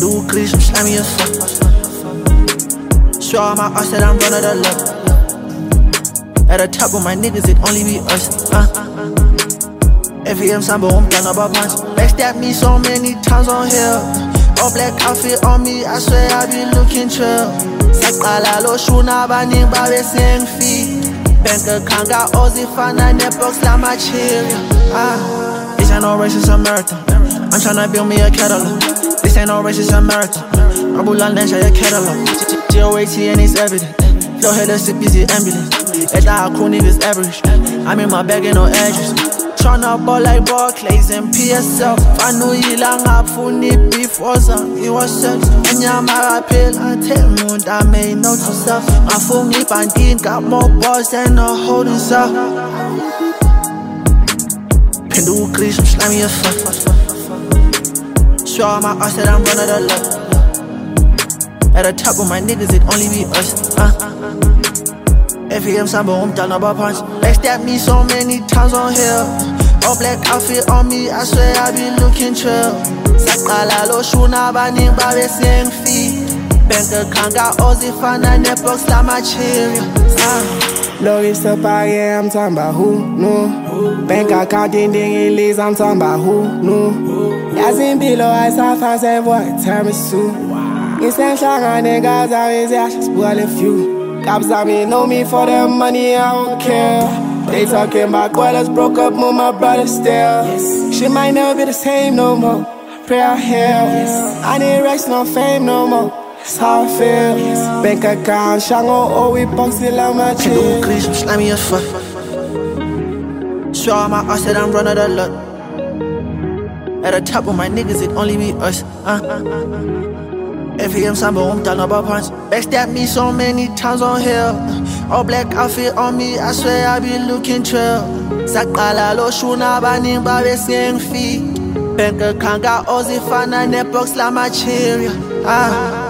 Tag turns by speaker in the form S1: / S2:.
S1: do Chris, slimy as fuck. Show all my ass that I'm running the luck. At the top of my niggas, it only be us. FEM Sambo, I'm done about punch. Backstab me so many times on here. All black outfit on me, I swear I be looking chill. Sakala lo shuna baning babe sing fee. Bank account got Ozzy fana netbox like my chill. This ain't no racist America. I'm tryna build me a catalog. This ain't no racist America. Abulan Lensha a catalog. GOAT and it's evident. Flow head is busy ambulance. At that cool niggas average. I'm in my bag and no edges. Tryna ball like Barclays and PSL. I know you long up for need before some. It was sex. And yeah, my appeal. I tell moon that made no to stuff. My phone me bandin got more balls than a holding cell. Pendu Chris, slimy as fuck. Show all my ass that I'm running the luck. At the top of my niggas, it only be us. FEM Sambo, I'm done about punch. Backstab me so many times on here. All black outfit on me, I swear I be looking chill. Sakala lo shuna baning babe sing fee. Bank account got Ozzy fana netbox like my chill.
S2: Look, the party, I'm talking about who knew. Bank account ding ding leaves, I'm talking about who knew. Yazin below, I saw fast and what time is soon. Instant shot on the guys, I was ashes, spoil a few. Cops on me, know me for the money, I don't care. They talking about brothers broke up with my brother still. She might never be the same no more. Prayer hell. I need rest, no fame no more. That's how I feel. Bank account, Shango, oh, we box it like my chill.
S1: Pendu Chris, slimy as fuck. Show all my ass that I'm running the luck. At the top of my niggas, it only be us. FEM Sambo, I'm done about punch. Backstab me so many times on here. All black outfit on me, I swear I be looking chill. Sakala lo shuna baning babe sing fee. Bank account got Ozzy fana netbox like my chill.